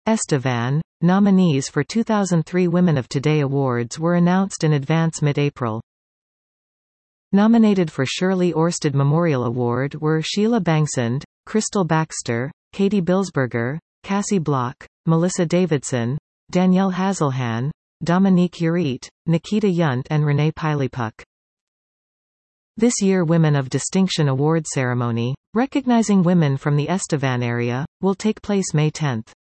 Estevan. Nominees for 2003 Women of Today Awards were announced in advance mid-April. Nominated for Shirley Orsted Memorial Award were Sheila Bangsund, Crystal Baxter, Katie Bilsberger, Cassie Block, Melissa Davidson, Danielle Hazelhan, Dominique Urit, Nikita Yunt and Renee Pilypuk. This year Women of Distinction Award ceremony, recognizing women from the Estevan area, will take place May 10.